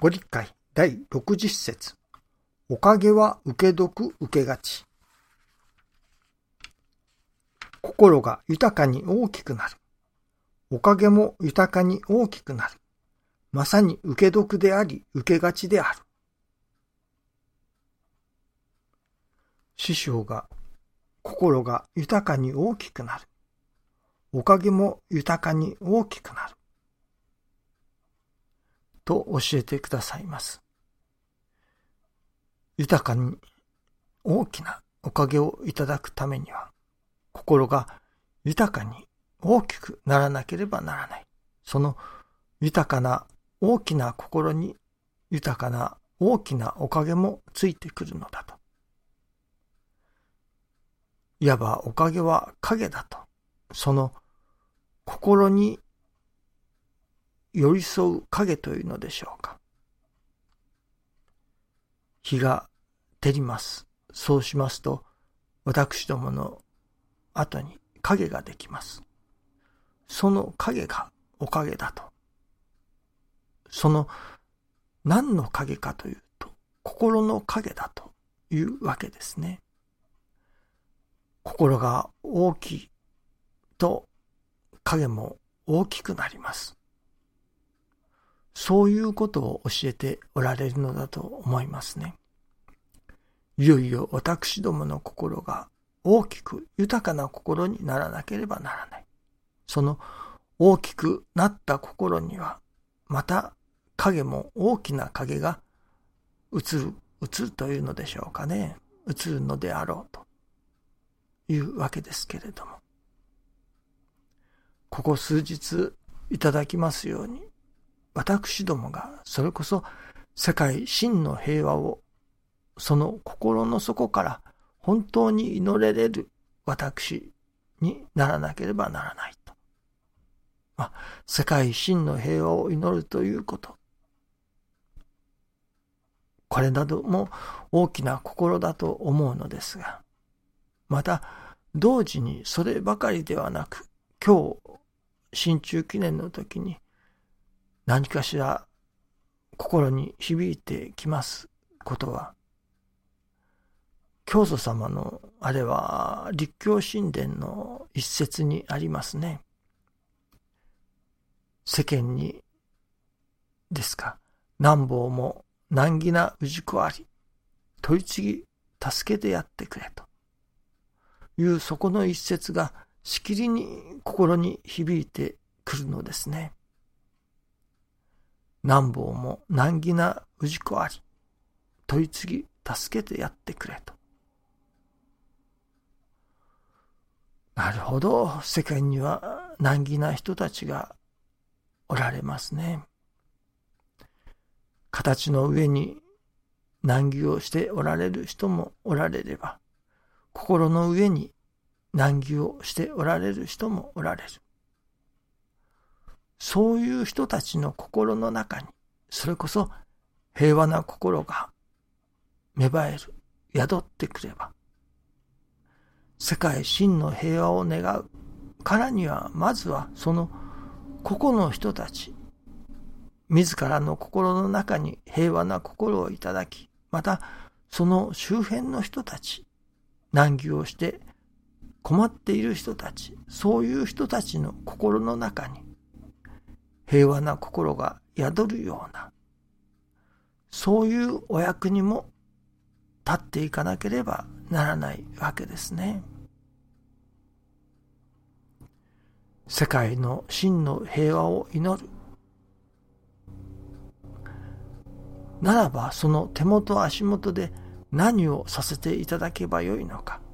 ご理解第60節。おかげは受け得受けがち。心が豊かに大きくなる。おかげも豊かに大きくなる。まさに受け得であり受けがちである。師匠が心が豊かに大きくなる。おかげも豊かに大きくなる。と教えてくださいます。豊かに大きなおかげをいただくためには、心が豊かに大きくならなければならない。その豊かな大きな心に豊かな大きなおかげもついてくるのだと。いわばおかげは影だと。その心に寄り添う影というのでしょうか。日が照ります。そうしますと、私どもの後に影ができます。その影がおかげだと。その何の影かというと、心の影だというわけですね。心が大きいと影も大きくなります。そういうことを教えておられるのだと思いますね。いよいよ私どもの心が大きく豊かな心にならなければならない。その大きくなった心には、また影も大きな影が映るというのでしょうかね。映るのであろうというわけですけれども。ここ数日いただきますように、私どもがそれこそ世界真の平和をその心の底から本当に祈れれる私にならなければならないと。世界真の平和を祈るということ。これなども大きな心だと思うのですが、また同時にそればかりではなく、今日新中記念の時に何かしら心に響いてきますことは、教祖様のあれは立教神殿の一節にありますね。世間にですか、何坊も難儀な氏子あり、取り次ぎ助けてやってくれというそこの一節がしきりに心に響いてくるのですね。何坊も難儀な氏子あり、取り次ぎ助けてやってくれと。なるほど、世界には難儀な人たちがおられますね。形の上に難儀をしておられる人もおられれば、心の上に難儀をしておられる人もおられる。そういう人たちの心の中に、それこそ平和な心が芽生える、宿ってくれば、世界真の平和を願うからには、まずはその個々の人たち、自らの心の中に平和な心をいただき、またその周辺の人たち、難儀をして困っている人たち、そういう人たちの心の中に平和な心が宿るような、そういうお役にも立っていかなければならないわけですね。世界の真の平和を祈るならば、その手元足元で何をさせていただけばよいのか。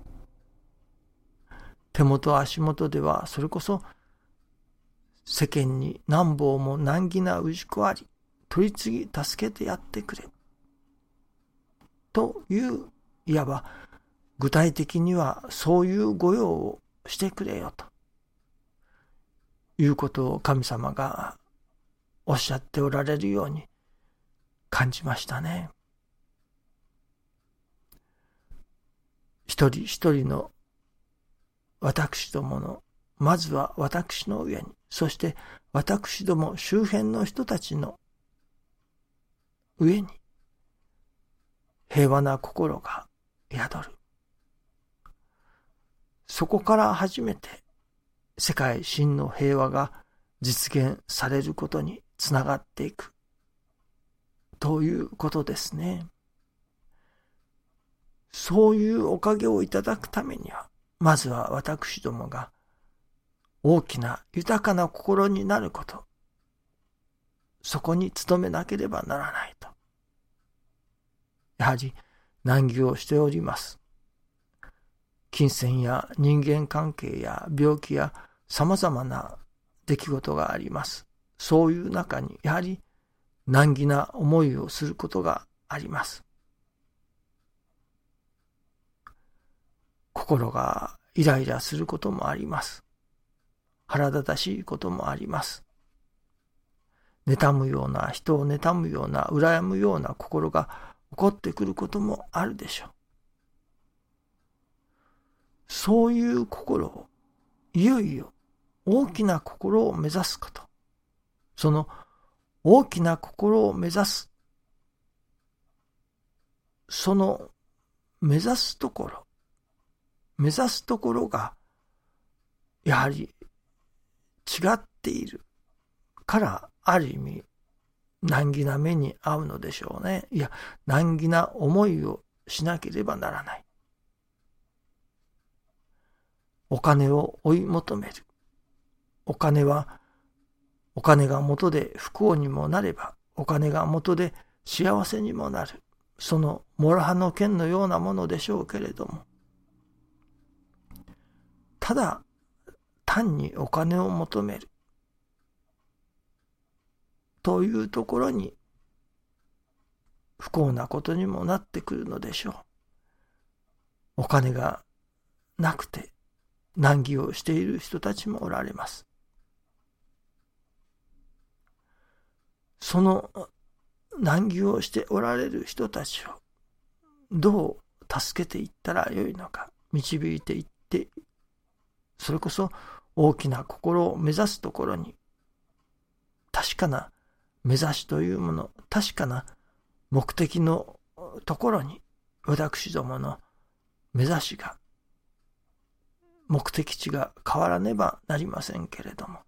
手元足元ではそれこそ世間に何坊も難儀な氏子あり、取り次ぎ助けてやってくれという、いわば具体的にはそういう御用をしてくれよということを神様がおっしゃっておられるように感じましたね。一人一人の私どもの、まずは私の上に、そして私ども周辺の人たちの上に平和な心が宿る。そこから初めて世界真の平和が実現されることにつながっていくということですね。そういうおかげをいただくためには、まずは私どもが大きな豊かな心になること、そこに努めなければならないと。やはり難儀をしております。金銭や人間関係や病気や様々な出来事があります。そういう中にやはり難儀な思いをすることがあります。心がイライラすることもあります。腹立たしいこともあります。妬むような、人を妬むような、羨むような心が起こってくることもあるでしょう。そういう心を、いよいよ大きな心を目指すこと。その大きな心を目指す。その目指すところが、やはり違っているから、ある意味、難儀な目に遭うのでしょうね。いや、難儀な思いをしなければならない。お金を追い求める。お金が元で不幸にもなれば、お金が元で幸せにもなる。その諸刃の剣のようなものでしょうけれども、ただ単にお金を求めるというところに不幸なことにもなってくるのでしょう。お金がなくて難儀をしている人たちもおられます。その難儀をしておられる人たちをどう助けていったらよいのか、導いていって、それこそ大きな心を目指すところに、確かな目指しというもの、確かな目的のところに、私どもの目指しが、目的地が変わらねばなりませんけれども、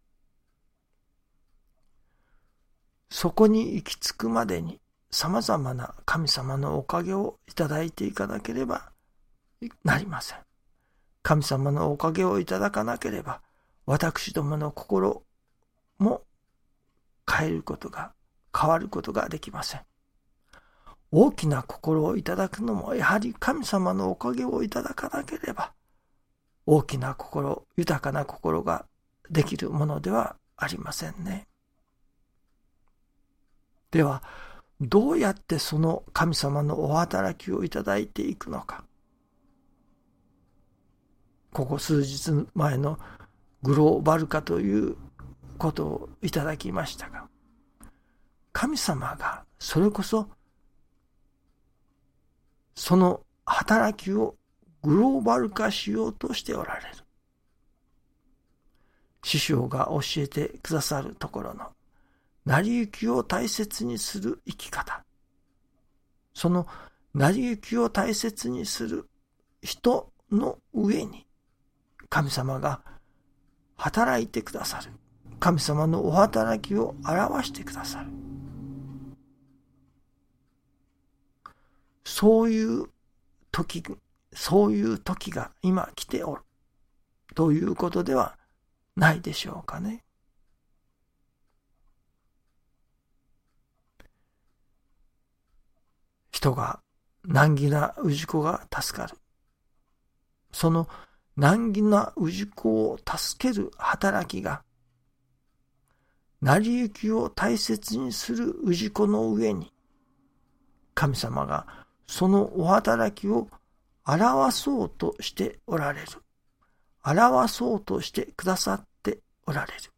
そこに行き着くまでに様々な神様のおかげをいただいていかなければなりません。神様のおかげをいただかなければ、私どもの心も変わることができません。大きな心をいただくのも、やはり神様のおかげをいただかなければ、大きな心、豊かな心ができるものではありませんね。では、どうやってその神様のお働きをいただいていくのか。ここ数日前のグローバル化ということをいただきましたが、神様がそれこそその働きをグローバル化しようとしておられる。師匠が教えてくださるところの成り行きを大切にする生き方。その成り行きを大切にする人の上に神様が働いてくださる。神様のお働きを表してくださる。そういう時が今来ておるということではないでしょうかね。人が難儀な氏子が助かる。その難儀な氏子を助ける働きが、成り行きを大切にする氏子の上に、神様がそのお働きを表そうとしておられる。表そうとしてくださっておられる。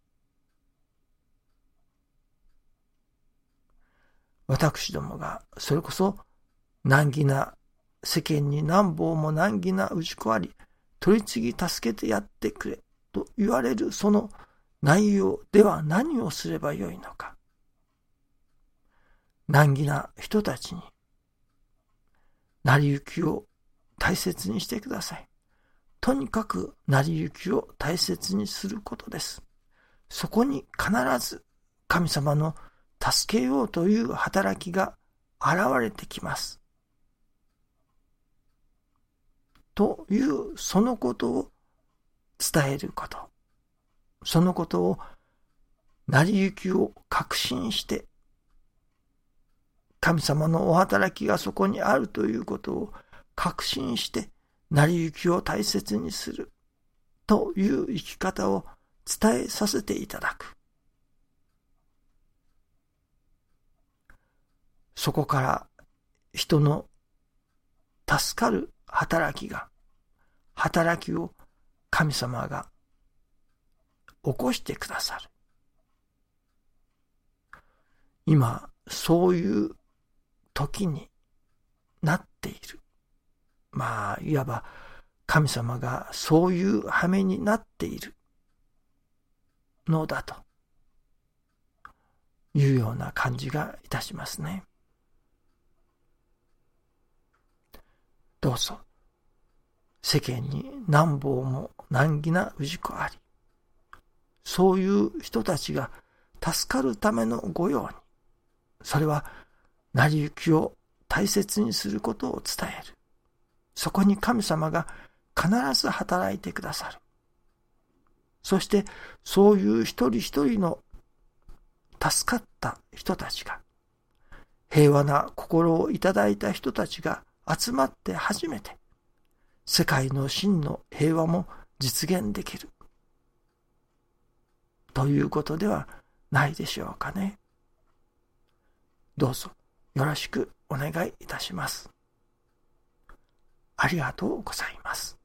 私どもがそれこそ難儀な、世間に何方も難儀な氏子あり、取り次ぎ助けてやってくれと言われるその内容では何をすればよいのか。 難儀な人たちに、成り行きを大切にしてください。とにかく成り行きを大切にすることです。そこに必ず神様の助けようという働きが現れてきます。というそのことを伝えること。そのことを成り行きを確信して、神様のお働きがそこにあるということを確信して、成り行きを大切にするという生き方を伝えさせていただく。そこから人の助かる働きを神様が起こしてくださる。今、そういう時になっている。いわば神様がそういう羽目になっているのだというような感じがいたしますね。どうぞ、世間に何方も難儀な氏子あり、そういう人たちが助かるための御用に、それは成り行きを大切にすることを伝える。そこに神様が必ず働いてくださる。そしてそういう一人一人の助かった人たちが、平和な心をいただいた人たちが集まって初めて、世界の真の平和も実現できる。ということではないでしょうかね。どうぞよろしくお願いいたします。ありがとうございます。